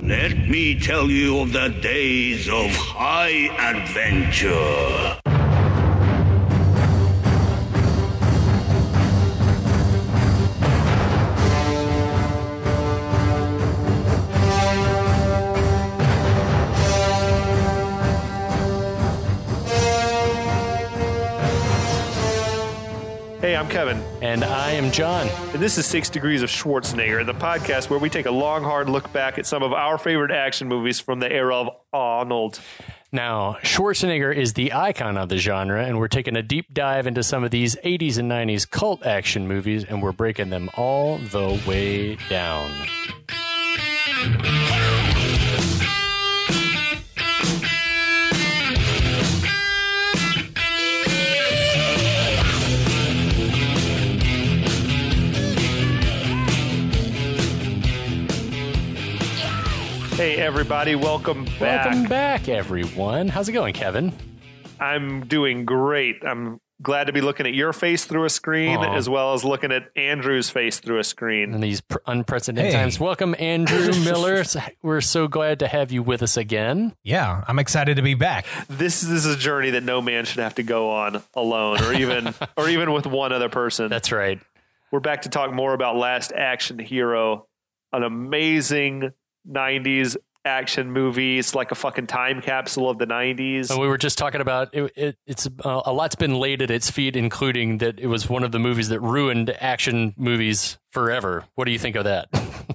Let me tell you of the days of high adventure. Hey, I'm Kevin. And I am John. And this is 6 Degrees of Schwarzenegger, the podcast where we take a long, hard look back at some of our favorite action movies from the era of Arnold. Now, Schwarzenegger is the icon of the genre, and we're taking a deep dive into some of these 80s and 90s cult action movies, and we're breaking them all the way down. Hey, everybody. Welcome back. Welcome back, everyone. How's it going, Kevin? I'm doing great. I'm glad to be looking at your face through a screen as well as looking at Andrew's face through a screen. In these unprecedented times. Welcome, Andrew Miller. We're so glad to have you with us again. Yeah, I'm excited to be back. This is a journey that no man should have to go on alone or even with one other person. That's right. We're back to talk more about Last Action Hero, an amazing 90s action movie. It's like a fucking time capsule of the 90s. And we were just talking about it's a lot's been laid at its feet, including that it was one of the movies that ruined action movies forever. What do you think of that?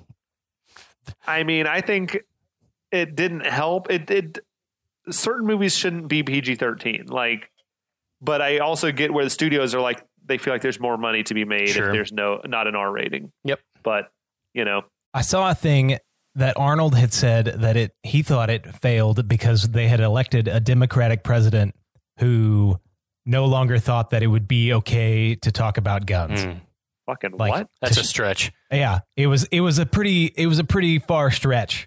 I mean, I think it didn't help. It certain movies shouldn't be PG-13, but I also get where the studios are like, they feel like there's more money to be made if there's not an R rating. Yep. But, I saw a thing that Arnold had said that he thought it failed because they had elected a Democratic president who no longer thought that it would be okay to talk about guns. Fucking what? That's a stretch. Yeah, it was a pretty far stretch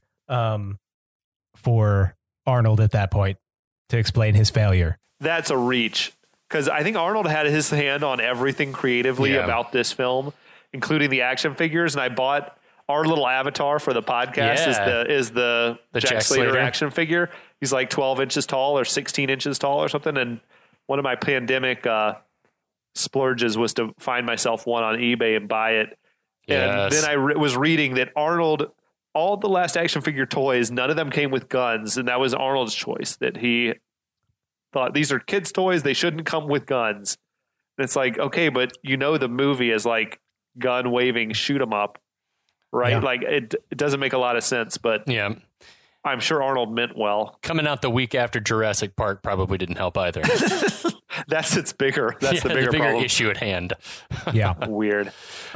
for Arnold at that point to explain his failure. That's a reach, because I think Arnold had his hand on everything creatively about this film, including the action figures, and I bought our little avatar for the podcast is the Jack Slater action figure. He's like 12 inches tall or 16 inches tall or something. And one of my pandemic splurges was to find myself one on eBay and buy it. And then I was reading that Arnold, all the Last Action Figure toys, none of them came with guns. And that was Arnold's choice, that he thought these are kids' toys. They shouldn't come with guns. And it's like, okay, but the movie is like gun waving, shoot 'em up. Right? Yeah. Like it doesn't make a lot of sense, but I'm sure Arnold meant well. Coming out the week after Jurassic Park probably didn't help either. That's the bigger problem. Issue at hand. Yeah. Weird.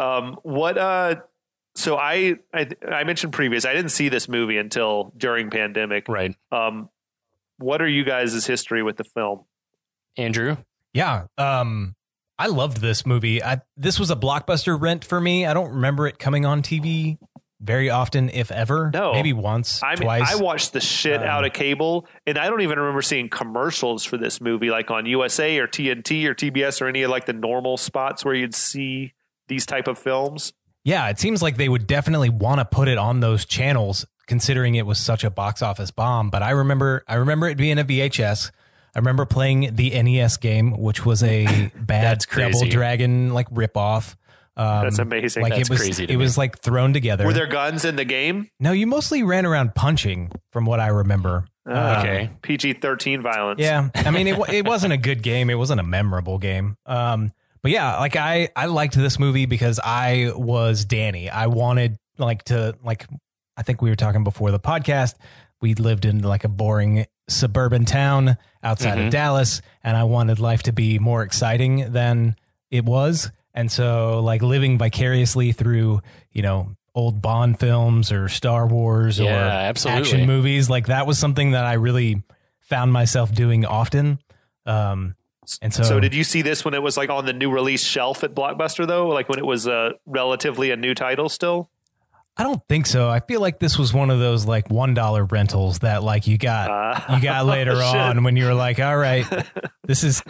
So I mentioned previous, I didn't see this movie until during pandemic. Right. What are you guys' history with the film? Andrew? Yeah. I loved this movie. This was a blockbuster rent for me. I don't remember it coming on TV very often, if ever. No. Maybe once, twice. I watched the shit out of cable, and I don't even remember seeing commercials for this movie, like on USA or TNT or TBS or any of like the normal spots where you'd see these type of films. Yeah, it seems like they would definitely want to put it on those channels, considering it was such a box office bomb. But I remember it being a VHS. I remember playing the NES game, which was a bad Double Dragon ripoff. That's amazing. That's crazy. It was like thrown together. Were there guns in the game? No, you mostly ran around punching, from what I remember. Okay, PG-13 violence. Yeah, I mean it wasn't a good game. It wasn't a memorable game. But yeah, I liked this movie because I was Danny. I wanted I think we were talking before the podcast. We lived in a boring suburban town outside of Dallas, and I wanted life to be more exciting than it was. And so living vicariously through, old Bond films or Star Wars or action movies, that was something that I really found myself doing often. And so did you see this when it was on the new release shelf at Blockbuster though? When it was relatively a new title still? I don't think so. I feel like this was one of those $1 rentals that you got later on when you were like, all right, this is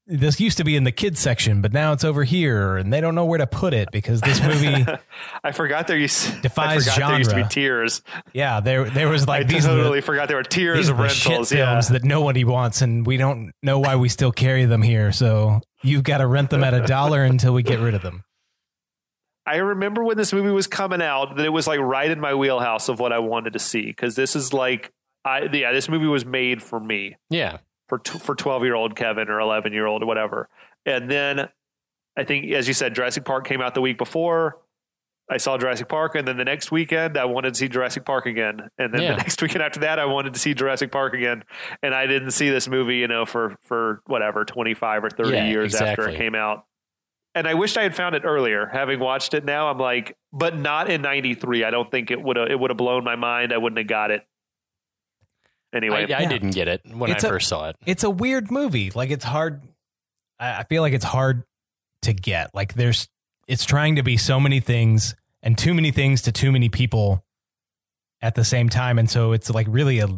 this used to be in the kids section, but now it's over here, and they don't know where to put it because this movie I forgot there used defies genre. There used to be tiers. Yeah, there was like I totally forgot there were tiers of rentals. Shit films that nobody wants, and we don't know why we still carry them here. So you've got to rent them at $1 until we get rid of them. I remember when this movie was coming out that it was like right in my wheelhouse of what I wanted to see, because this is like, this movie was made for me. Yeah. For 12-year-old Kevin or 11-year-old or whatever. And then I think, as you said, Jurassic Park came out the week before. I saw Jurassic Park, and then the next weekend I wanted to see Jurassic Park again. And then the next weekend after that, I wanted to see Jurassic Park again. And I didn't see this movie, for whatever, 25 or 30 years after it came out. And I wished I had found it earlier. Having watched it now, I'm like, but not in 93. I don't think it would have blown my mind. I wouldn't have got it. Anyway, I didn't get it when I first saw it. It's a weird movie. Like, it's hard. I feel like it's hard to get. Like, it's trying to be so many things and too many things to too many people at the same time. And so it's like really a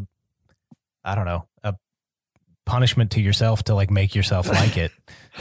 punishment to yourself to like make yourself like it.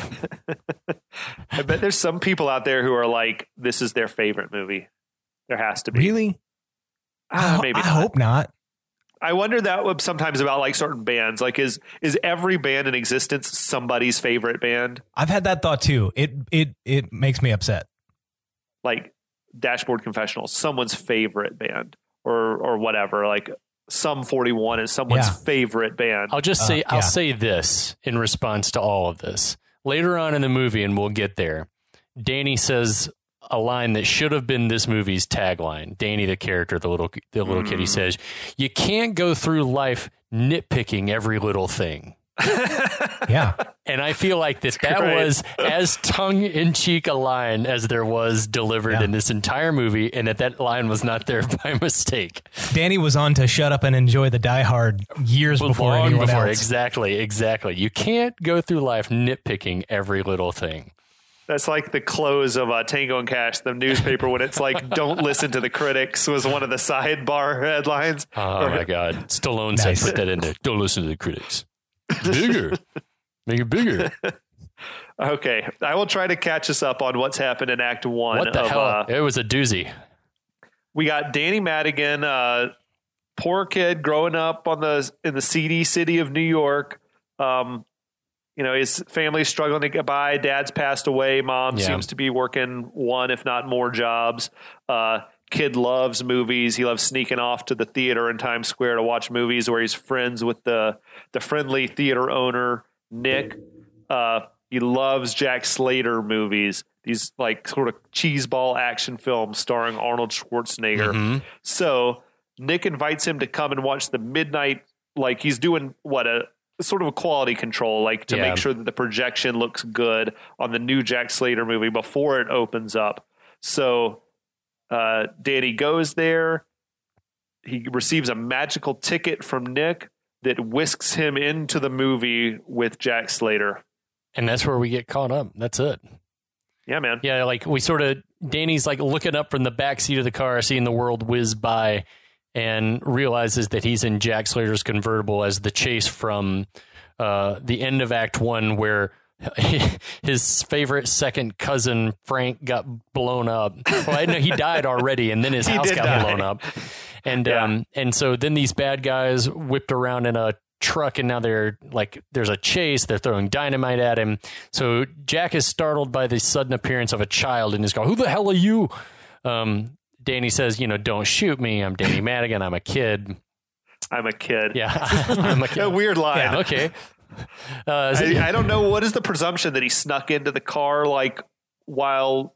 I bet there's some people out there who are like, this is their favorite movie. There has to be. Really? Maybe. I hope not. I wonder that sometimes about like certain bands. Like, is every band in existence somebody's favorite band? I've had that thought too. It makes me upset. Like Dashboard Confessionals, someone's favorite band, or whatever. Like Sum 41 is someone's favorite band. I'll just say I'll say this in response to all of this. Later on in the movie, and we'll get there, Danny says a line that should have been this movie's tagline. Danny, the character, the little kid, he says, "You can't go through life nitpicking every little thing." Yeah. And I feel like that was as tongue-in-cheek a line as there was delivered in this entire movie, and that line was not there by mistake. Danny was on to Shut Up and Enjoy the Die Hard years before anyone else. Exactly. You can't go through life nitpicking every little thing. That's like the close of Tango and Cash, the newspaper, when it's like, "Don't listen to the critics" was one of the sidebar headlines. Oh, my God. Stallone said, put that in there. Don't listen to the critics. Bigger. Make it bigger. Okay. I will try to catch us up on what's happened in Act 1. What the hell? It was a doozy. We got Danny Madigan, poor kid growing up in the seedy city of New York. His family's struggling to get by. Dad's passed away. Mom seems to be working one, if not more jobs. Kid loves movies. He loves sneaking off to the theater in Times Square to watch movies, where he's friends with the friendly theater owner, Nick. He loves Jack Slater movies. These like sort of cheeseball action films starring Arnold Schwarzenegger. Mm-hmm. So Nick invites him to come and watch the midnight, like he's doing sort of a quality control, like to make sure that the projection looks good on the new Jack Slater movie before it opens up. So Danny goes there. He receives a magical ticket from Nick that whisks him into the movie with Jack Slater. And that's where we get caught up. That's it. Yeah, man. Yeah, like Danny's like looking up from the back seat of the car, seeing the world whiz by, and realizes that he's in Jack Slater's convertible as the chase from the end of Act 1, where his favorite second cousin Frank got blown up. Well, I know he died already, and then his house got blown up. And so then these bad guys whipped around in a truck, and now there's a chase. They're throwing dynamite at him. So Jack is startled by the sudden appearance of a child and is going, "Who the hell are you?" Danny says, "Don't shoot me. I'm Danny Madigan. I'm a kid." I'm a kid. Yeah. I'm a kid. A weird line. Yeah, okay. I don't know. What is the presumption that he snuck into the car like while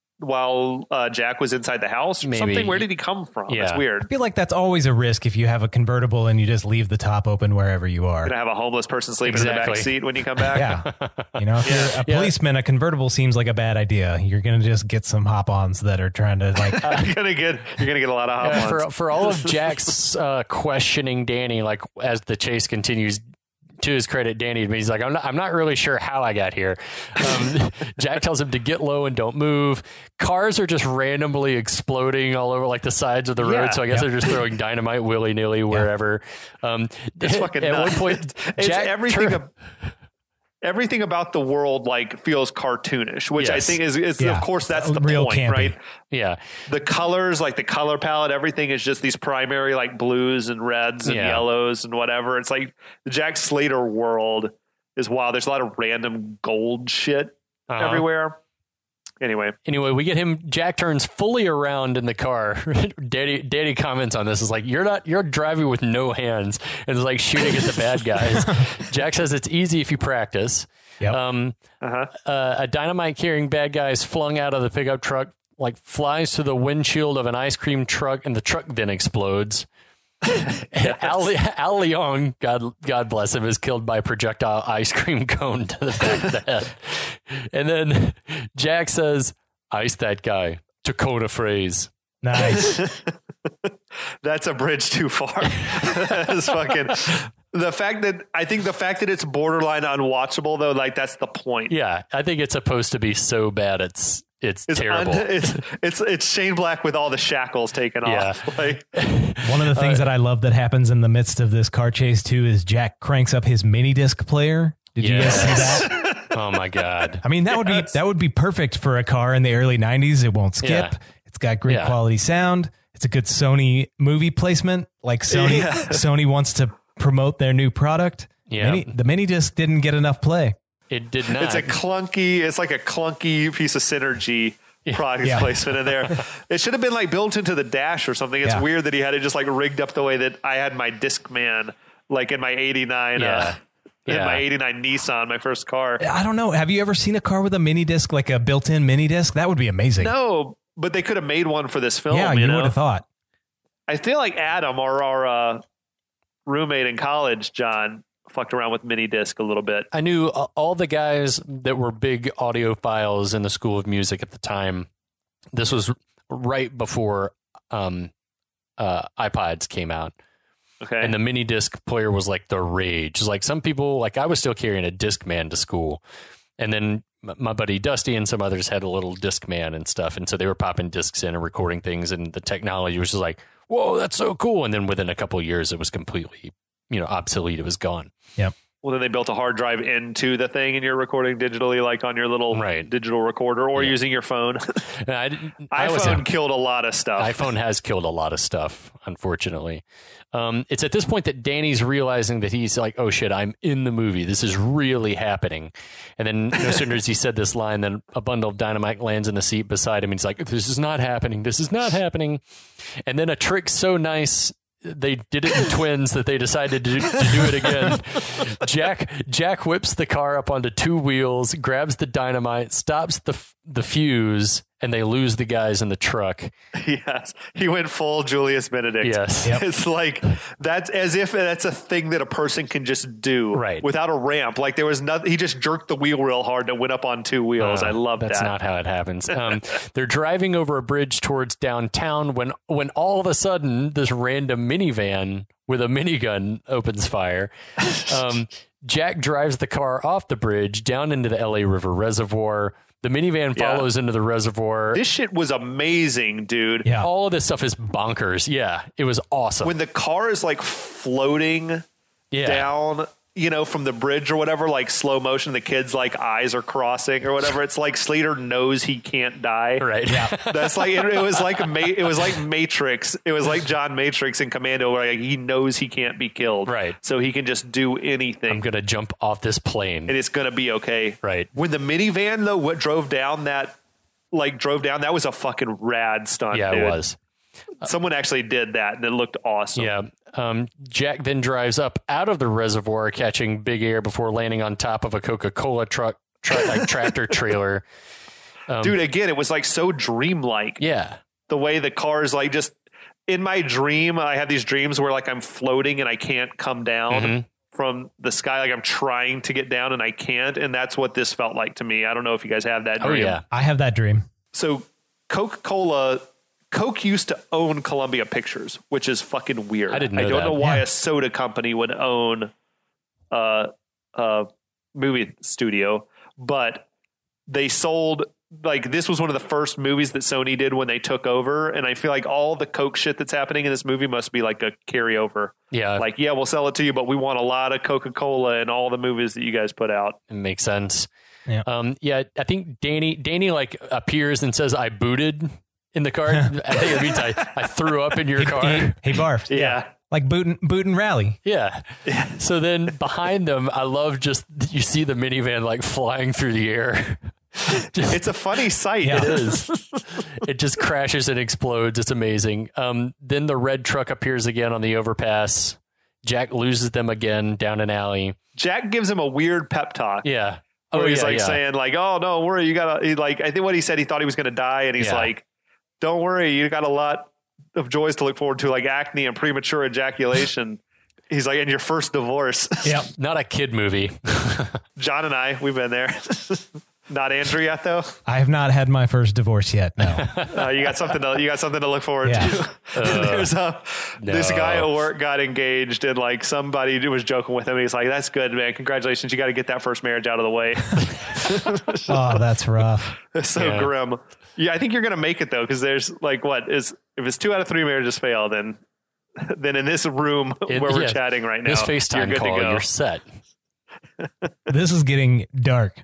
Jack was inside the house or something? Where did he come from? Yeah. That's weird. I feel like that's always a risk if you have a convertible and you just leave the top open wherever you are. You're gonna have a homeless person sleeping in the back seat when you come back. Yeah. If you're a policeman, a convertible seems like a bad idea. You're gonna just get some hop-ons that are trying to like. You're gonna get a lot of hop-ons. For all of Jack's questioning Danny, like as the chase continues. To his credit, Danny, he's like, I'm not really sure how I got here. Jack tells him to get low and don't move. Cars are just randomly exploding all over like the sides of the road. So I guess they're just throwing dynamite willy-nilly wherever. It's fucking at nuts. one point, it's Jack everything. everything about the world like feels cartoonish, which I think is of course that's the real point, campy. right? Yeah. The colors, like the color palette, everything is just these primary like blues and reds and yellows and whatever. It's like the Jack Slater world is wild. There's a lot of random gold shit everywhere. Anyway, we get him. Jack turns fully around in the car. Daddy comments on this. Is like, you're driving with no hands, and is like shooting at the bad guys. Jack says it's easy if you practice. Yep. A dynamite carrying bad guy is flung out of the pickup truck, like flies through the windshield of an ice cream truck, and the truck then explodes. Al Leong, God bless him, is killed by a projectile ice cream cone to the back of the head. And then Jack says, "Ice that guy," to coin a phrase. Nice. That's a bridge too far. That's fucking the fact that it's borderline unwatchable though, like that's the point. Yeah, I think it's supposed to be so bad it's terrible. It's Shane Black with all the shackles taken off. Like, one of the things that I love that happens in the midst of this car chase too is Jack cranks up his mini disc player. Did you guys see that? Oh my God. I mean, that would be perfect for a car in the early 90s. It won't skip. Yeah. It's got great quality sound. It's a good Sony movie placement. Like Sony wants to promote their new product. Yeah. The mini disc didn't get enough play. It did not. It's like a clunky piece of Synergy product placement in there. It should have been like built into the dash or something. It's weird that he had it just like rigged up the way that I had my Discman, like in my 89, in my 89 Nissan, my first car. I don't know. Have you ever seen a car with a mini disc, like a built-in mini disc? That would be amazing. No, but they could have made one for this film. Yeah, you would have thought. I feel like Adam, our roommate in college, John, fucked around with mini disc a little bit. I knew all the guys that were big audiophiles in the School of Music at the time. This was right before iPods came out. Okay. And the mini disc player was like the rage. Like some people, like I was still carrying a Discman to school. And then my buddy Dusty and some others had a little Discman and stuff. And so they were popping discs in and recording things. And the technology was just like, whoa, that's so cool. And then within a couple of years, it was completely, obsolete. It was gone. Yep. Well, then they built a hard drive into the thing and you're recording digitally, like on your little digital recorder or using your phone. iPhone killed a lot of stuff. iPhone has killed a lot of stuff, unfortunately. It's at this point that Danny's realizing that he's like, oh shit, I'm in the movie. This is really happening. And then no sooner as he said this line, then a bundle of dynamite lands in the seat beside him. And he's like, this is not happening. This is not happening. And then a trick so nice, they did it in twins that they decided to do it again. Jack whips the car up onto two wheels, grabs the dynamite, stops the fuse, and they lose the guys in the truck. Yes. He went full Julius Benedict. Yes. Yep. It's like, that's as if that's a thing that a person can just do without a ramp. Like there was nothing. He just jerked the wheel real hard and went up on two wheels. I love that. That's not how it happens. They're driving over a bridge towards downtown when all of a sudden this random minivan with a minigun opens fire. Jack drives the car off the bridge down into the LA River Reservoir. The minivan follows into the reservoir. This shit was amazing, dude. Yeah. All of this stuff is bonkers. Yeah, it was awesome. When the car is like floating down, from the bridge or whatever, like slow motion, the kid's like eyes are crossing or whatever. It's like Slater knows he can't die. Right. Yeah. That's like it was like Matrix. It was like John Matrix in Commando, where like, he knows he can't be killed. Right. So he can just do anything. I'm gonna jump off this plane, and it's gonna be okay. Right. When the minivan though, drove down, that was a fucking rad stunt. Yeah, dude. it was. Someone actually did that, and it looked awesome. Yeah. Jack then drives up out of the reservoir, catching big air before landing on top of a Coca-Cola tractor trailer. Dude, again, it was like so dreamlike. Yeah. The way the cars, like, just in my dream, I have these dreams where like I'm floating and I can't come down from the sky. Like I'm trying to get down and I can't. And that's what this felt like to me. I don't know if you guys have that dream. Oh, yeah. I have that dream. So Coke used to own Columbia Pictures, which is fucking weird. I didn't know I don't that. know why a soda company would own a movie studio, but they sold like this was one of the first movies that Sony did when they took over, and I feel like all the Coke shit that's happening in this movie must be like a carryover. Yeah, like we'll sell it to you, but we want a lot of Coca-Cola in all the movies that you guys put out. It makes sense. Yeah. I think Danny like appears and says, "I booted" in the car. I think it means I threw up in your car. He barfed. Yeah. Like boot and rally. Yeah. So then behind them, I love just you see the minivan like flying through the air. It's a funny sight. Yeah. It is. It just crashes and explodes. It's amazing. Then the red truck appears again on the overpass. Jack loses them again down an alley. Jack gives him a weird pep talk. Yeah. Where he's saying like, "Oh, no, worry, you gotta," I think what he said, he thought he was going to die. And he's like, "Don't worry, you got a lot of joys to look forward to, like acne and premature ejaculation." He's like, "in your first divorce." Yep. Not a kid movie. John and I, we've been there. Not Andrew yet, though. I have not had my first divorce yet. No. You got something to look forward to. There's this guy at work got engaged, and like somebody was joking with him. He's like, "That's good, man. Congratulations. You got to get that first marriage out of the way." Oh, that's rough. It's so grim. Yeah, I think you're gonna make it though, because there's like if it's 2 out of 3 marriages fail, then in this room where we're chatting right now, this FaceTime you're good call, to go. you're set. This is getting dark.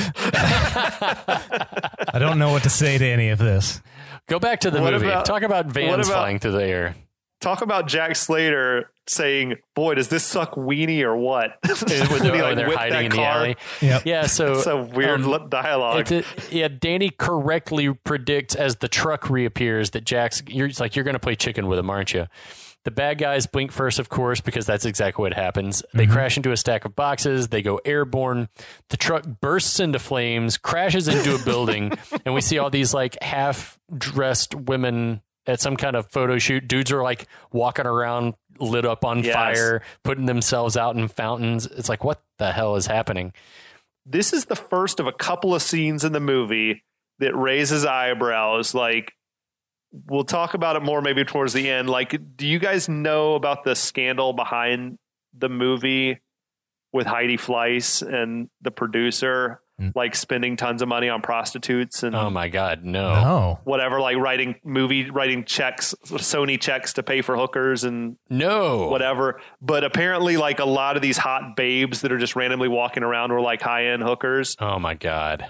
I don't know what to say to any of this. Go back to the movie. Talk about vans flying through the air. Talk about Jack Slater saying, "Boy, does this suck weenie or what?" When they're hiding in the alley. Yep. Yeah, so it's a weird dialogue. Danny correctly predicts as the truck reappears that you're going to play chicken with him, aren't you? The bad guys blink first, of course, because that's exactly what happens. They crash into a stack of boxes. They go airborne. The truck bursts into flames, crashes into a building, and we see all these like half-dressed women at some kind of photo shoot. Dudes are like walking around lit up on fire, putting themselves out in fountains. It's like, what the hell is happening? This is the first of a couple of scenes in the movie that raises eyebrows. Like, we'll talk about it more maybe towards the end. Like, do you guys know about the scandal behind the movie with Heidi Fleiss and the producer, like spending tons of money on prostitutes and oh my God, no. Whatever, like writing checks, Sony checks to pay for hookers and whatever. But apparently like a lot of these hot babes that are just randomly walking around were like high-end hookers. Oh my God.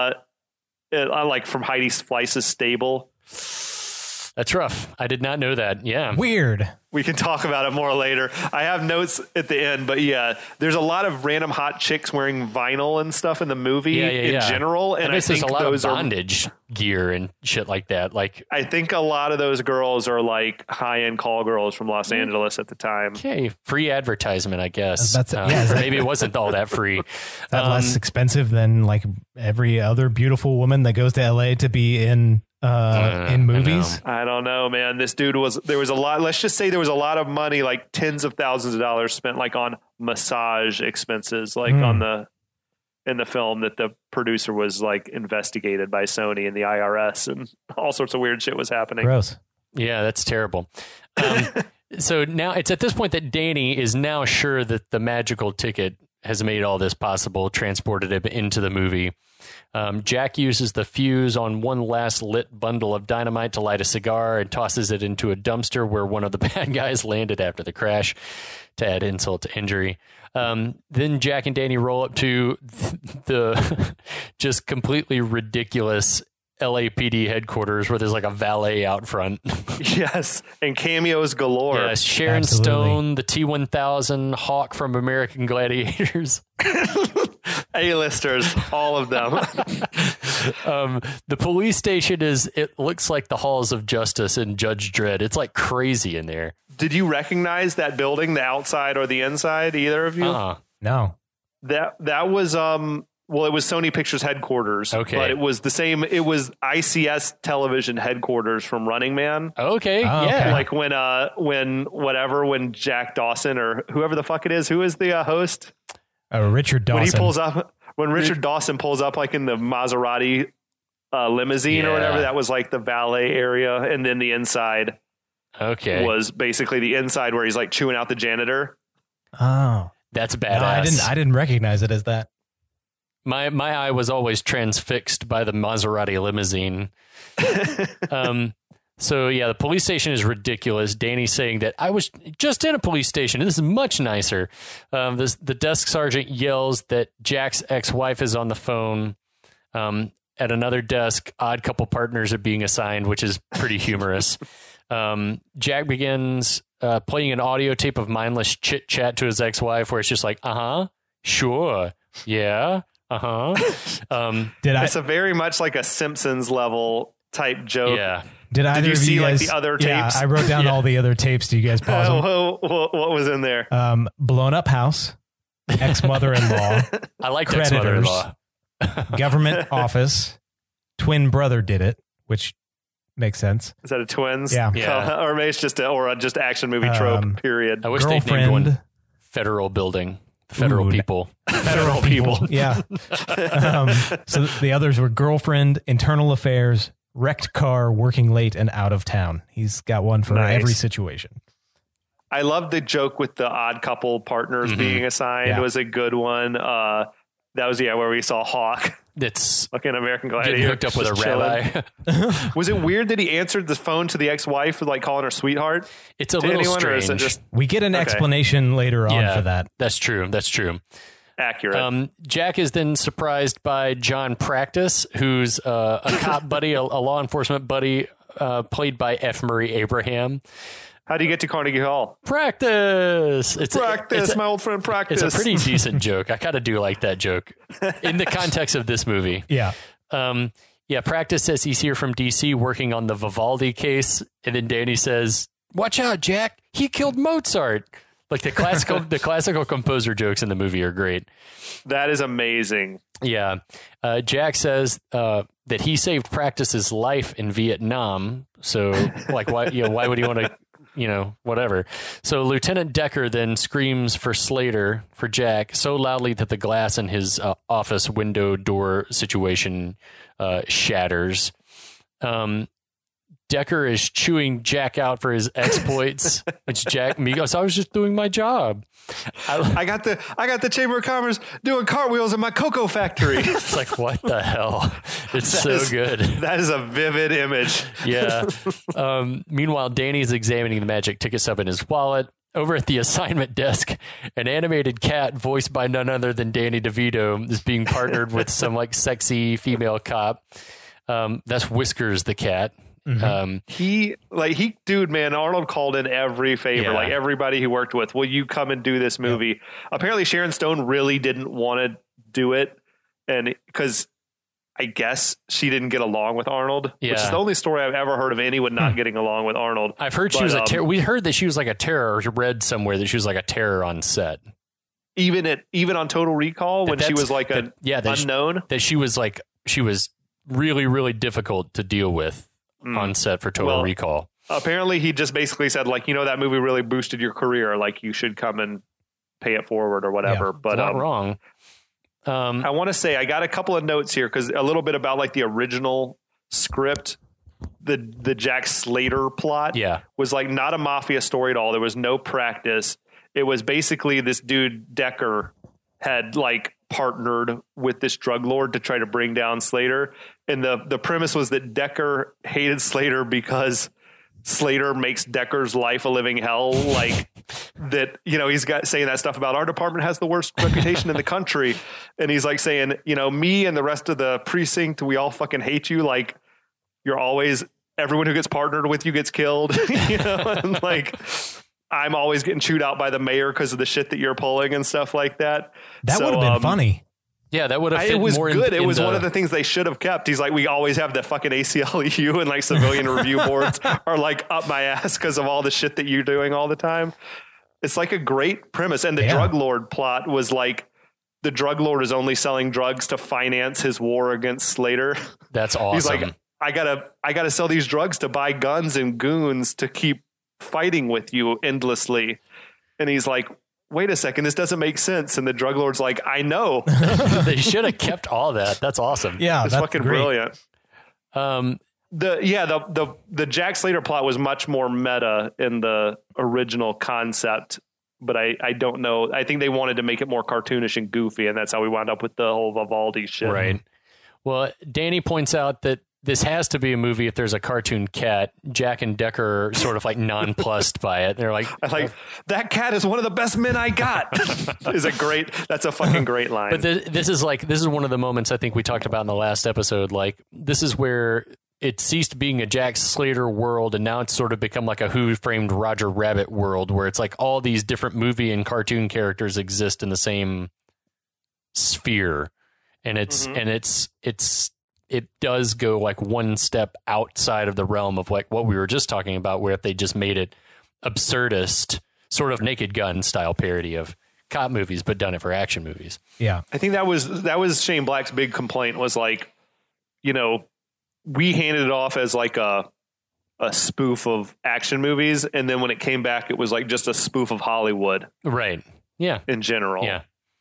Like from Heidi Fleiss's stable. That's rough. I did not know that. Yeah. Weird. We can talk about it more later. I have notes at the end, but yeah, there's a lot of random hot chicks wearing vinyl and stuff in the movie in general. And I think there's a lot of bondage gear and shit like that. Like, I think a lot of those girls are like high-end call girls from Los Angeles at the time. Okay. Free advertisement, I guess. Maybe it wasn't all that free. That less expensive than like every other beautiful woman that goes to LA to be in movies. I don't know, man. This dude there was a lot, let's just say there was a lot of money, like tens of thousands of dollars spent like on massage expenses, like in the film that the producer was like investigated by Sony and the IRS and all sorts of weird shit was happening. Gross. Yeah, that's terrible. So now it's at this point that Danny is now sure that the magical ticket has made all this possible, transported him into the movie. Jack uses the fuse on one last lit bundle of dynamite to light a cigar and tosses it into a dumpster where one of the bad guys landed after the crash, to add insult to injury. Then Jack and Danny roll up to the just completely ridiculous LAPD headquarters where there's like a valet out front. Yes, and cameos galore. Yes, Sharon Stone, the T-1000, Hawk from American Gladiators. A-listers, all of them. The police station it looks like the halls of justice in Judge Dredd. It's like crazy in there. Did you recognize that building, the outside or the inside, either of you? No. That was well, it was Sony Pictures headquarters. Okay. But it was the same. It was ICS television headquarters from Running Man. Okay. Yeah. Like when Jack Dawson or whoever the fuck it is, who is the host? Richard Dawson. When Richard Dawson pulls up like in the Maserati limousine or whatever, that was like the valet area. And then the inside was basically the inside where he's like chewing out the janitor. Oh, that's badass. No, I didn't recognize it as that. My eye was always transfixed by the Maserati limousine. So, yeah, the police station is ridiculous. Danny's saying that I was just in a police station. This is much nicer. The desk sergeant yells that Jack's ex-wife is on the phone. At another desk, odd couple partners are being assigned, which is pretty humorous. Jack begins playing an audio tape of mindless chit-chat to his ex-wife where it's just like, sure, yeah, It's a very much like a Simpsons level type joke. Yeah. Did you see like the other tapes? Yeah, I wrote down all the other tapes. Do you guys pause them? What was in there? Blown up house, ex-mother-in-law. I like ex-mother-in-law. Government office, twin brother did it, which makes sense. Is that a twins? Yeah. Or maybe it's just just action movie trope. Period. I wish they named one federal building. Federal people. Federal people. Yeah. So the others were girlfriend, internal affairs, wrecked car, working late, and out of town. He's got one for every situation. I love the joke with the odd couple partners being assigned. It was a good one. That was where we saw Hawk. It's fucking American Gladiator. Getting hooked up with a rabbi. Was it weird that he answered the phone to the ex-wife with like calling her sweetheart? It's a little strange. Or is it just, we get an explanation later on for that. That's true. Accurate. Jack is then surprised by John Practice, who's a cop buddy, a law enforcement buddy, played by F. Murray Abraham. How do you get to Carnegie Hall? Practice. It's my old friend Practice. It's a pretty decent joke. I kind of do like that joke in the context of this movie. Yeah. Practice says he's here from D.C. working on the Vivaldi case. And then Danny says, watch out, Jack. He killed Mozart. Like the classical composer jokes in the movie are great. That is amazing. Yeah. Jack says that he saved Practice's life in Vietnam. So like, why would he want to, whatever. So Lieutenant Decker then screams for Slater, for Jack, so loudly that the glass in his office window door situation shatters. Decker is chewing Jack out for his exploits, which Jack goes, I was just doing my job. I got the Chamber of Commerce doing cartwheels in my cocoa factory. It's like, what the hell? It's good. That is a vivid image. Yeah. Meanwhile, Danny's examining the magic ticket stub in his wallet. Over at the assignment desk, an animated cat voiced by none other than Danny DeVito is being partnered with some like sexy female cop. That's Whiskers the cat. Mm-hmm. Dude, man, Arnold called in every favor, like everybody he worked with. Will you come and do this movie? Yep. Apparently Sharon Stone really didn't want to do it. And because I guess she didn't get along with Arnold, which is the only story I've ever heard of anyone not getting along with Arnold. I've heard she was a terror. We heard that she was like a terror, or read somewhere that she was like a terror on set. Even on Total Recall, when she was like unknown, that she was really, really difficult to deal with on set for Total Recall. Apparently he just basically said like, that movie really boosted your career. Like you should come and pay it forward or whatever. Yeah, but not wrong. I want to say I got a couple of notes here because a little bit about like the original script, the Jack Slater plot was like not a mafia story at all. There was no Practice. It was basically this dude Decker had like partnered with this drug lord to try to bring down Slater. And the premise was that Decker hated Slater because Slater makes Decker's life a living hell. Like that, he's got saying that stuff about our department has the worst reputation in the country. And he's like saying, me and the rest of the precinct, we all fucking hate you. Like you're always, everyone who gets partnered with you gets killed, and like, I'm always getting chewed out by the mayor because of the shit that you're pulling and stuff like that. That would have been funny. Yeah, that would have fit it was more good. It was one of the things they should have kept. He's like, we always have the fucking ACLU and like civilian review boards are like up my ass because of all the shit that you're doing all the time. It's like a great premise. And the drug lord plot was like the drug lord is only selling drugs to finance his war against Slater. That's awesome. He's like, I gotta sell these drugs to buy guns and goons to keep fighting with you endlessly. And he's like, wait a second, this doesn't make sense. And the drug lord's like, I know. They should have kept all that. That's awesome. Yeah, it's fucking brilliant. The Jack Slater plot was much more meta in the original concept, but I don't know. I think they wanted to make it more cartoonish and goofy, and that's how we wound up with the whole Vivaldi shit. Right. Well, Danny points out that this has to be a movie if there's a cartoon cat. Jack and Decker are sort of like nonplussed by it. They're like, that cat is one of the best men I got. That's a fucking great line. But this is one of the moments I think we talked about in the last episode. Like, this is where it ceased being a Jack Slater world, and now it's sort of become like a Who Framed Roger Rabbit world, where it's like all these different movie and cartoon characters exist in the same sphere. And it does go like one step outside of the realm of like what we were just talking about, where if they just made it absurdist, sort of Naked Gun style parody of cop movies, but done it for action movies. Yeah. I think that was Shane Black's big complaint, was like, you know, we handed it off as like a spoof of action movies, and then when it came back, it was like just a spoof of Hollywood. Right. Yeah. In general. Yeah.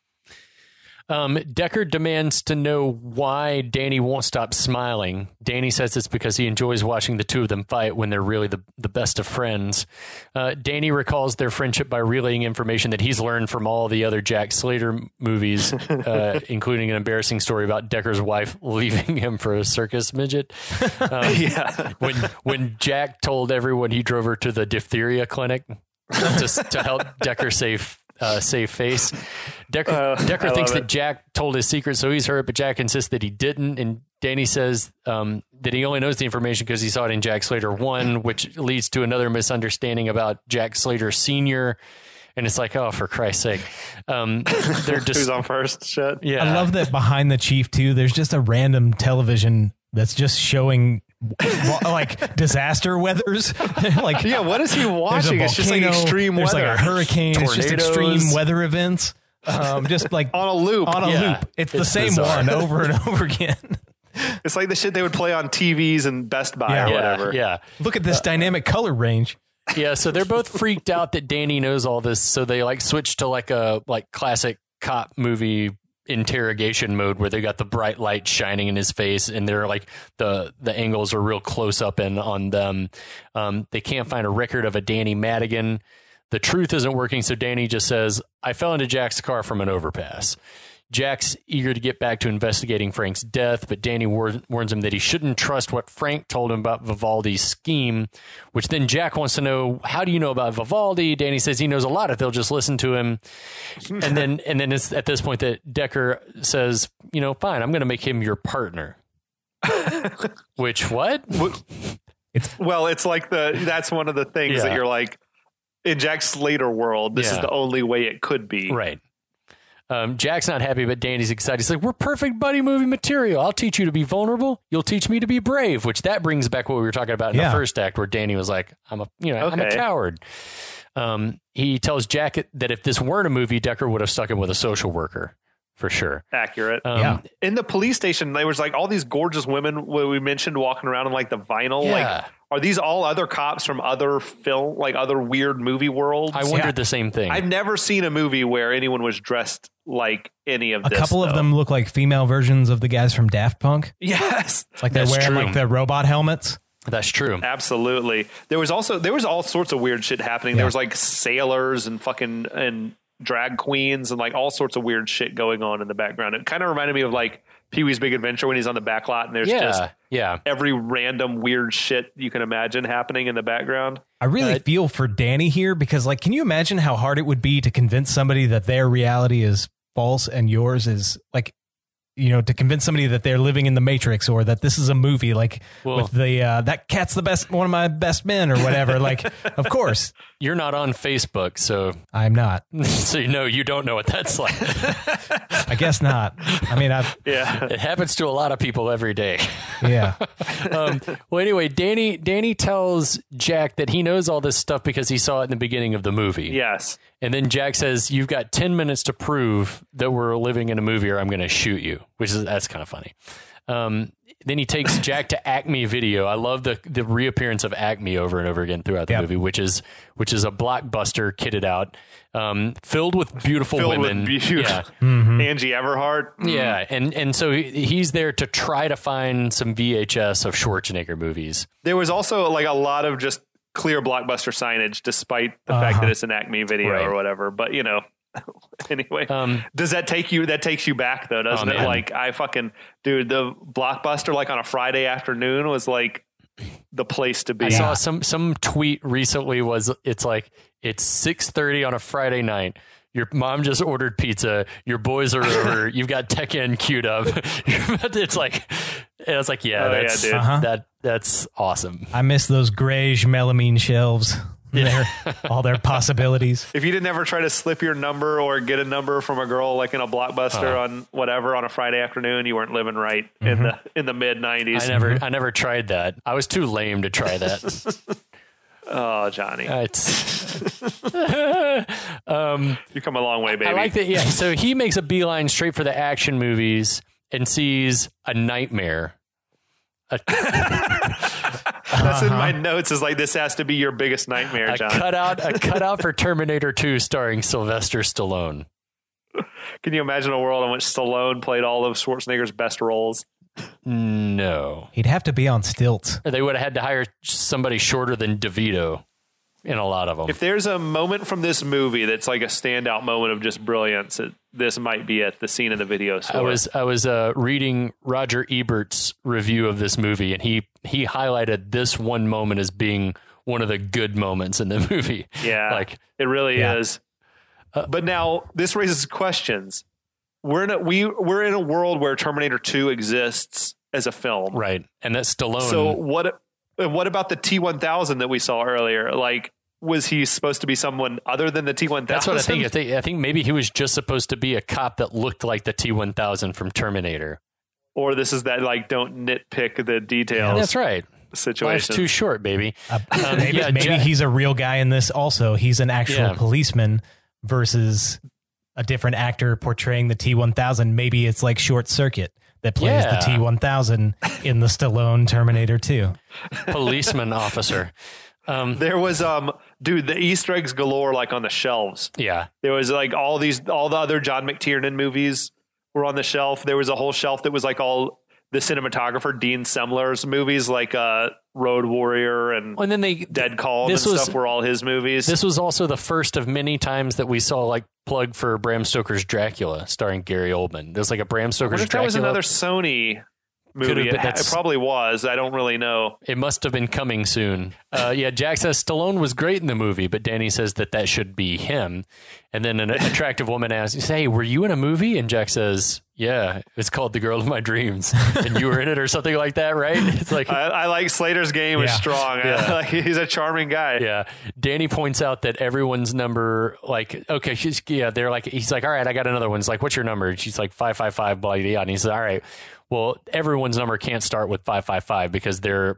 Decker demands to know why Danny won't stop smiling. Danny says it's because he enjoys watching the two of them fight when they're really the best of friends. Danny recalls their friendship by relaying information that he's learned from all the other Jack Slater movies, including an embarrassing story about Decker's wife leaving him for a circus midget. When Jack told everyone he drove her to the diphtheria clinic to help Decker save face. Decker thinks that Jack told his secret, so he's hurt, but Jack insists that he didn't. And Danny says that he only knows the information because he saw it in Jack Slater 1, which leads to another misunderstanding about Jack Slater Sr. And it's like, oh, for Christ's sake. They're just who's on first shit. Yeah. I love that behind the chief too, there's just a random television that's just showing like disaster weathers. Like, yeah, what is he watching? It's just like extreme there's weather. Like a hurricane. Tornadoes. It's just extreme weather events. Just like on a loop. It's the same bizarre. One over and over again. It's like the shit they would play on TVs and Best Buy or whatever. Yeah. Look at this dynamic color range. Yeah, so they're both freaked out that Danny knows all this, so they like switch to like a classic cop movie interrogation mode where they got the bright light shining in his face, and they're like the angles are real close up and on them. They can't find a record of a Danny Madigan. The truth isn't working, so Danny just says, I fell into Jack's car from an overpass. Jack's eager to get back to investigating Frank's death, but Danny warns him that he shouldn't trust what Frank told him about Vivaldi's scheme, which then Jack wants to know, how do you know about Vivaldi? Danny says he knows a lot if they'll just listen to him. And then it's at this point that Decker says, you know, fine, I'm going to make him your partner. Which, what? It's like that's one of the things that you're like, in Jack Slater world, this is the only way it could be. Right. Jack's not happy, but Danny's excited. He's like, we're perfect buddy movie material. I'll teach you to be vulnerable. You'll teach me to be brave, which that brings back what we were talking about in the first act, where Danny was like, I'm a coward. He tells Jack that if this weren't a movie, Decker would have stuck him with a social worker. For sure. Accurate. In the police station, there was like all these gorgeous women we mentioned walking around in like the vinyl. Like, are these all other cops from other film, like other weird movie worlds? I wondered the same thing. I've never seen a movie where anyone was dressed like any of this. A couple of them look like female versions of the guys from Daft Punk. Yes. Like they're wearing like the robot helmets. That's true. Absolutely. There was all sorts of weird shit happening. There was like sailors and fucking drag queens and like all sorts of weird shit going on in the background. It kind of reminded me of like Pee-wee's Big Adventure when he's on the back lot and there's just every random weird shit you can imagine happening in the background. I really feel for Danny here because, like, can you imagine how hard it would be to convince somebody that their reality is false and yours is, like, you know, to convince somebody that they're living in the Matrix or that this is a movie, like with the that cat's one of my best men or whatever. Like, of course, you're not on Facebook, so I'm not. So you don't know what that's like. I guess not. I mean, it happens to a lot of people every day. Yeah. Well, anyway, Danny tells Jack that he knows all this stuff because he saw it in the beginning of the movie. Yes. And then Jack says, you've got 10 minutes to prove that we're living in a movie or I'm going to shoot you, that's kind of funny. Then he takes Jack to Acme Video. I love the reappearance of Acme over and over again throughout the movie, which is a blockbuster kitted out, filled with beautiful women. Angie Everhart. Yeah. And so he's there to try to find some VHS of Schwarzenegger movies. There was also like a lot of just clear Blockbuster signage, despite the fact that it's an Acme video or whatever. But anyway, does that take you? That takes you back though, doesn't it? Like the Blockbuster, like on a Friday afternoon, was like the place to be. I saw some tweet recently. It's 6:30 on a Friday night. Your mom just ordered pizza. Your boys are over. You've got Tekken queued up. It's like, that's awesome. I miss those grayish melamine shelves. All their possibilities. If you didn't ever try to slip your number or get a number from a girl like in a Blockbuster on a Friday afternoon, you weren't living right in the mid 90s. I never tried that. I was too lame to try that. Oh, Johnny. You come a long way, baby. I like that. Yeah. So he makes a beeline straight for the action movies and sees A Nightmare. That's in my notes. Is like, this has to be your biggest nightmare, John. A cutout for Terminator 2 starring Sylvester Stallone. Can you imagine a world in which Stallone played all of Schwarzenegger's best roles? No. He'd have to be on stilts. Or they would have had to hire somebody shorter than DeVito in a lot of them. If there's a moment from this movie that's like a standout moment of just brilliance, this might be the scene in the video store. I was reading Roger Ebert's review of this movie, and he highlighted this one moment as being one of the good moments in the movie. Yeah, like it really is. But now this raises questions. We're in a world where Terminator 2 exists as a film, right? And that's Stallone. So what about the T-1000 that we saw earlier? Like, was he supposed to be someone other than the T-1000? That's what I think. I think maybe he was just supposed to be a cop that looked like the T-1000 from Terminator. Or this is that, like, don't nitpick the details. Yeah, that's right. Situation. Life's too short, baby. Maybe he's a real guy in this also. He's an actual policeman versus a different actor portraying the T-1000. Maybe it's like Short Circuit that plays the T-1000 in the Stallone Terminator 2. Policeman officer. There was the Easter eggs galore, like on the shelves. Yeah, there was like all the other John McTiernan movies were on the shelf. There was a whole shelf that was like all the cinematographer Dean Semler's movies, like Road Warrior and then Dead Calm and stuff were all his movies. This was also the first of many times that we saw like plug for Bram Stoker's Dracula starring Gary Oldman. There's like a Bram Stoker's Dracula. That was another Sony movie. It probably was. I don't really know. It must have been coming soon. Jack says Stallone was great in the movie, but Danny says that should be him. And then an attractive woman asks, "Hey, were you in a movie?" And Jack says, "Yeah, it's called The Girl of My Dreams, and you were in it," or something like that, right? It's like I like Slater's game is strong. Like, he's a charming guy. Yeah. Danny points out that everyone's number, like, okay, they're like, he's like, "All right, I got another one." He's like, "What's your number?" And she's like, 555, blah, blah, blah. And he says, "All right, well, everyone's number can't start with 555 because they're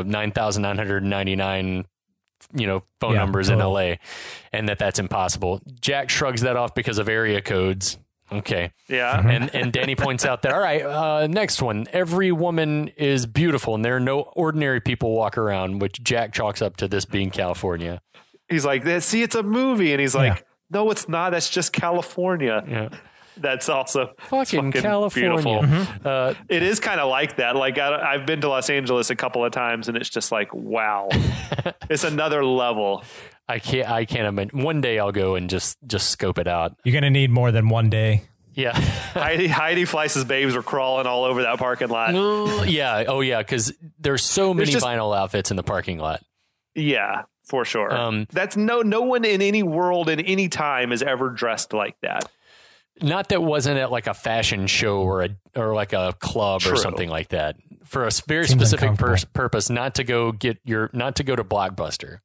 9,999 phone numbers in LA, and that's impossible." Jack shrugs that off because of area codes. Okay. Yeah. And Danny points out that, all right, next one, every woman is beautiful and there are no ordinary people walk around, which Jack chalks up to this being California. He's like, "See, it's a movie." And he's like, "No, it's not. That's just California." Yeah. That's also fucking California. Beautiful. Mm-hmm. It is kind of like that. Like I've been to Los Angeles a couple of times, and it's just like, wow, it's another level. I can't imagine. One day I'll go and just scope it out. You're gonna need more than one day. Yeah. Heidi Fleiss's babes were crawling all over that parking lot. Yeah. Oh yeah, because there's so many vinyl outfits in the parking lot. Yeah, for sure. That's no one in any world in any time is ever dressed like that. Not that wasn't at like a fashion show or like a club or something like that, for a very specific purpose, not to go to Blockbuster.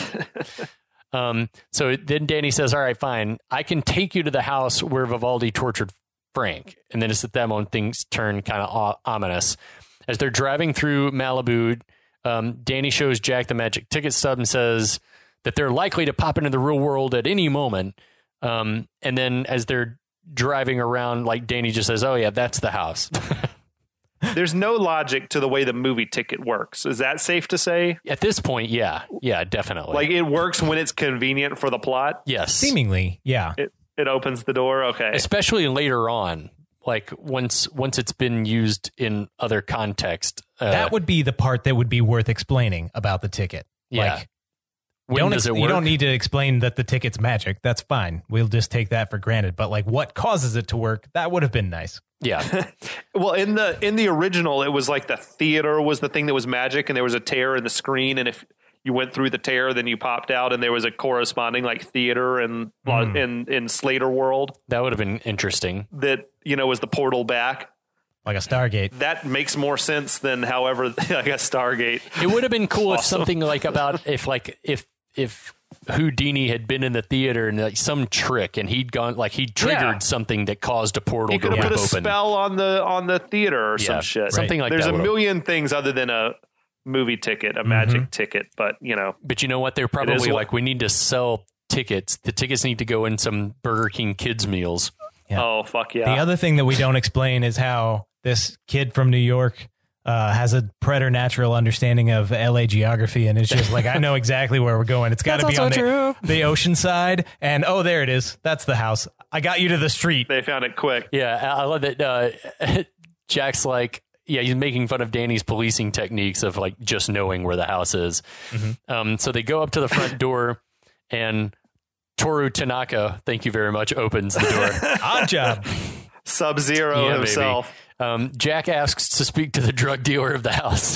So then Danny says, "All right, fine. I can take you to the house where Vivaldi tortured Frank." And then it's at that moment things turn kind of ominous. As they're driving through Malibu, Danny shows Jack the magic ticket stub and says that they're likely to pop into the real world at any moment. And then as they're driving around, like, Danny just says, "Oh yeah, that's the house." There's no logic to the way the movie ticket works. Is that safe to say? At this point, yeah, definitely. Like, it works when it's convenient for the plot? Yes. Seemingly, yeah. It opens the door, okay. Especially later on, like once it's been used in other context. That would be the part that would be worth explaining about the ticket. Yeah. Like, when does it work? You don't need to explain that the ticket's magic. That's fine. We'll just take that for granted. But like, what causes it to work? That would have been nice. Yeah. Well, in the original, it was like the theater was the thing that was magic, and there was a tear in the screen, and if you went through the tear, then you popped out, and there was a corresponding like theater in Slater World. That would have been interesting. That, you know, was the portal back. Like a Stargate. That makes more sense than however like a Stargate. It would have been cool if something like about if Houdini had been in the theater and like some trick and he'd triggered something that caused a portal to put open. a spell on the theater or some shit. Something like There's that. There's a million things other than a movie ticket, a magic ticket, but you know. But you know what? They're probably like, we need to sell tickets. The tickets need to go in some Burger King kids meals. Yeah. Oh, fuck yeah. The other thing that we don't explain is how this kid from New York has a preternatural understanding of LA geography, and it's just like, I know exactly where we're going. It's got to be on the ocean side, and oh, there it is. That's the house. I got you to the street. They found it quick. Yeah, I love that. Jack's like, yeah, he's making fun of Danny's policing techniques of like just knowing where the house is. Mm-hmm. So they go up to the front door, and Toru Tanaka, thank you very much, opens the door. Odd job. Sub-Zero himself. Jack asks to speak to the drug dealer of the house.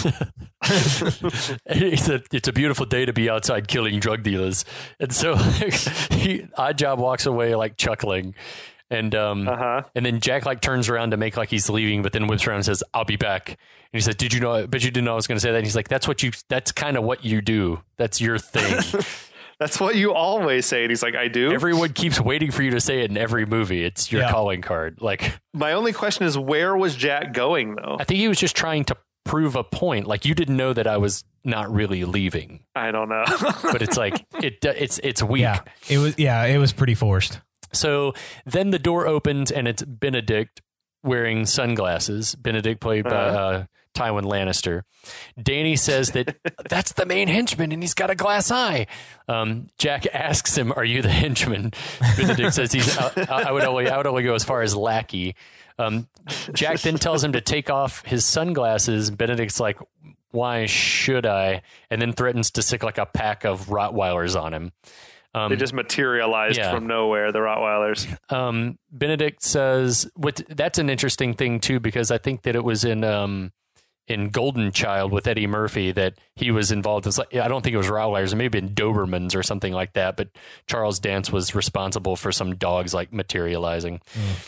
He said, it's a beautiful day to be outside killing drug dealers. And so Oddjob walks away like chuckling. And then Jack like turns around to make like he's leaving, but then whips around and says, I'll be back. And he said, did you know, but you didn't know I was going to say that. And he's like, that's kind of what you do. That's your thing. That's what you always say. And he's like, I do. Everyone keeps waiting for you to say it in every movie. It's your calling card. Like, my only question is, where was Jack going though? I think he was just trying to prove a point. Like, you didn't know that I was not really leaving. I don't know. But it's like, it's weak. Yeah, it was pretty forced. So then the door opens and it's Benedict wearing sunglasses. Benedict played by Tywin Lannister. Danny says that that's the main henchman and he's got a glass eye. Jack asks him, are you the henchman? Benedict says I would only go as far as lackey. Jack then tells him to take off his sunglasses. Benedict's like, why should I? And then threatens to stick like a pack of Rottweilers on him. They just materialized from nowhere, the Rottweilers. Benedict says, that's an interesting thing too, because I think that it was in Golden Child with Eddie Murphy that he was involved. I don't think it was Rottweilers, it may have been Dobermans or something like that, but Charles Dance was responsible for some dogs like materializing.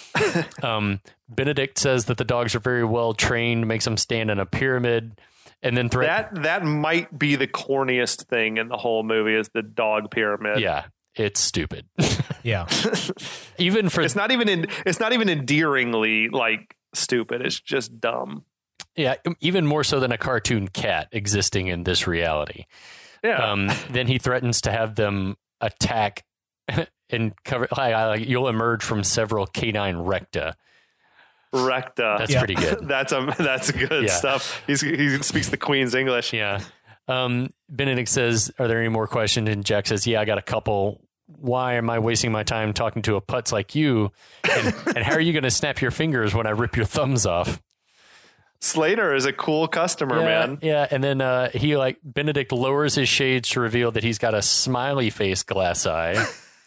Benedict says that the dogs are very well trained, makes them stand in a pyramid. And then that might be the corniest thing in the whole movie is the dog pyramid. Yeah, it's stupid. Yeah, it's not even endearingly like stupid. It's just dumb. Yeah, even more so than a cartoon cat existing in this reality. Yeah. Then he threatens to have them attack and cover. You'll emerge from several canine recta. That's pretty good. That's good stuff. He speaks the Queen's English. Yeah. Benedict says, are there any more questions? And Jack says, yeah, I got a couple. Why am I wasting my time talking to a putz like you? And how are you going to snap your fingers when I rip your thumbs off? Slater is a cool customer, man. Yeah. And then Benedict lowers his shades to reveal that he's got a smiley face glass eye.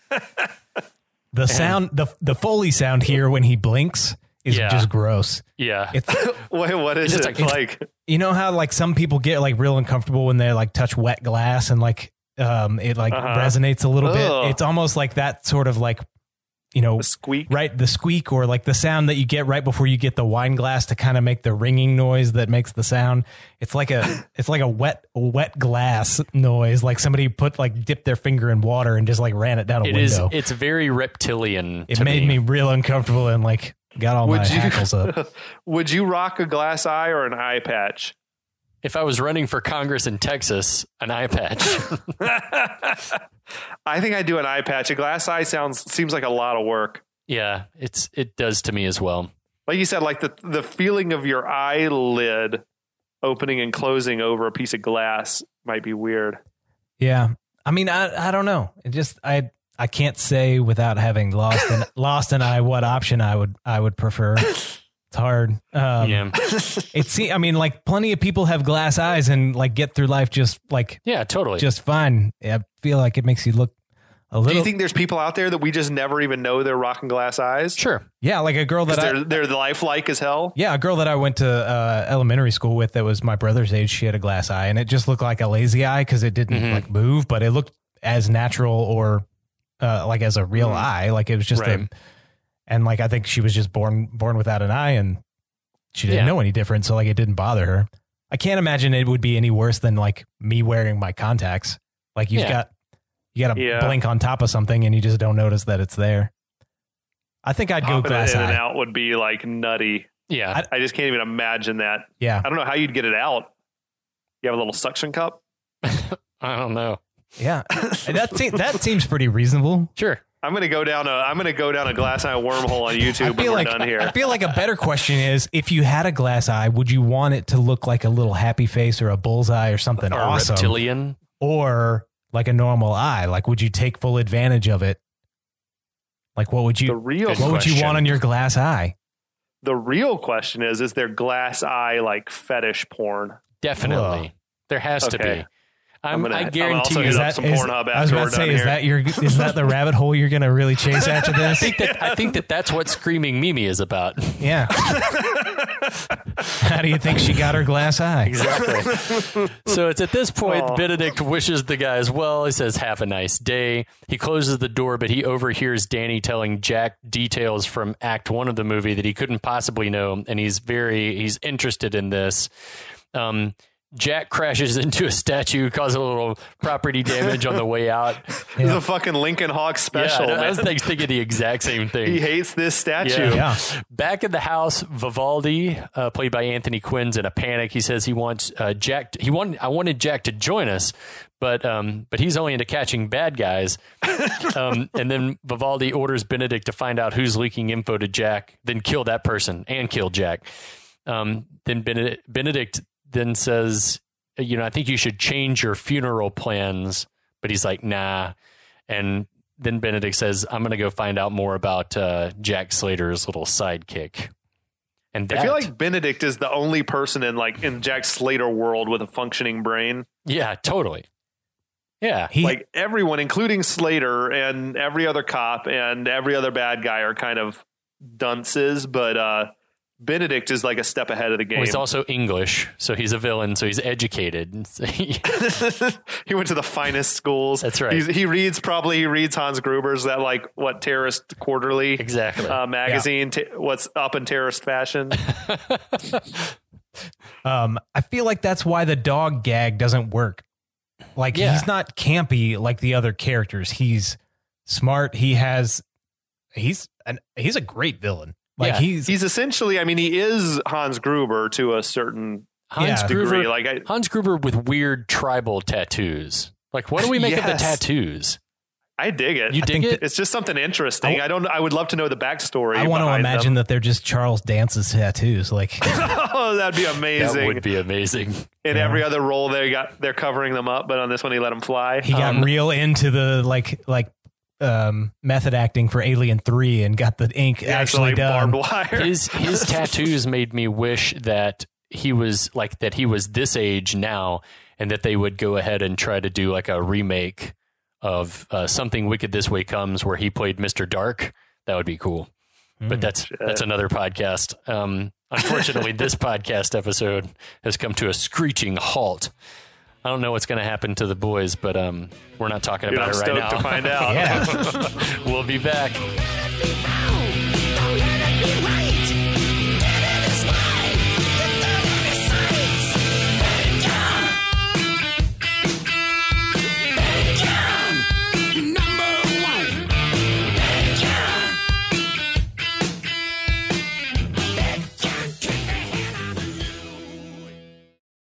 The sound, the Foley sound here when he blinks is just gross. Yeah. Wait, what is it like? You know how like some people get like real uncomfortable when they like touch wet glass and like it like resonates a little bit. It's almost like that sort of like, you know, the squeak, right? The squeak, or like the sound that you get right before you get the wine glass to kind of make the ringing noise that makes the sound. It's like a wet glass noise. Like somebody dipped their finger in water and just like ran it down a window. It's very reptilian. It made me real uncomfortable and like got all my hackles up. Would you rock a glass eye or an eye patch? If I was running for Congress in Texas, an eye patch. I think I'd do an eye patch. A glass eye seems like a lot of work. Yeah, it does to me as well. Like you said, like the feeling of your eyelid opening and closing over a piece of glass might be weird. Yeah. I mean, I don't know. It just, I can't say without having lost an eye what option I would prefer. It's hard. I mean, like plenty of people have glass eyes and like get through life just like totally just fine. I feel like it makes you look a little. Do you think there's people out there that we just never even know they're rocking glass eyes? Sure. Yeah, like a girl that they're lifelike as hell. Yeah, a girl that I went to elementary school with that was my brother's age. She had a glass eye, and it just looked like a lazy eye because it didn't like move, but it looked as natural or like as a real eye. Like it was just and like I think she was just born without an eye, and she didn't know any different, so like it didn't bother her. I can't imagine it would be any worse than like me wearing my contacts. Like you got to blink on top of something and you just don't notice that it's there. I think I'd go glass eye. Popping it in and out would be like nutty. Yeah. I just can't even imagine that. Yeah. I don't know how you'd get it out. You have a little suction cup? I don't know. Yeah. That seems pretty reasonable. Sure. I'm gonna go down a glass eye wormhole on YouTube when we're done here. I feel like a better question is, if you had a glass eye, would you want it to look like a little happy face or a bullseye or something awesome? A reptilian? Or like a normal eye? Like, would you take full advantage of it? Like, what would you want on your glass eye? The real question is there glass eye like fetish porn? Definitely. Whoa. There has to be. I guarantee you that some Pornhub I was about to say, is that the rabbit hole you're going to really chase after this? I think that's what Screaming Mimi is about. Yeah. How do you think she got her glass eye? Exactly. So it's at this point, Benedict wishes the guys well. He says, have a nice day. He closes the door, but he overhears Danny telling Jack details from Act 1 of the movie that he couldn't possibly know. And he's interested in this. Jack crashes into a statue, causes a little property damage on the way out. This is a fucking Lincoln Hawk special. Yeah, I was thinking the exact same thing. He hates this statue. Yeah. Back in the house, Vivaldi, played by Anthony Quinn's in a panic. He says he wants Jack. I wanted Jack to join us, but he's only into catching bad guys. And then Vivaldi orders Benedict to find out who's leaking info to Jack, then kill that person and kill Jack. Then Benedict then says, I think you should change your funeral plans. But he's like, nah. And then Benedict says, I'm going to go find out more about Jack Slater's little sidekick. And I feel like Benedict is the only person in Jack Slater world with a functioning brain. Yeah, totally. Yeah. Like everyone, including Slater and every other cop and every other bad guy are kind of dunces, but Benedict is like a step ahead of the game. Well, he's also English, so he's a villain, so he's educated. He went to the finest schools. That's right. He reads Hans Gruber's Terrorist Quarterly magazine. Yeah. What's up in terrorist fashion. I feel like that's why the dog gag doesn't work. Like he's not campy like the other characters. He's smart. He's a great villain. Like he's essentially, he is Hans Gruber to a certain degree. Hans Gruber with weird tribal tattoos. Like, what do we make of the tattoos? I dig it. You dig it? It's just something interesting. I would love to know the backstory. I want to imagine that they're just Charles Dance's tattoos. Like, oh, that'd be amazing. That would be amazing. In every other role, they're covering them up, but on this one, he let them fly. He got real into the method acting for Alien 3 and got the ink actually done. Barbed wire. His tattoos made me wish that he was this age now, and that they would go ahead and try to do like a remake of Something Wicked This Way Comes, where he played Mr. Dark. That would be cool. But that's another podcast. Unfortunately, this podcast episode has come to a screeching halt. I don't know what's going to happen to the boys, but we're not talking about it right now. To find out. We'll be back.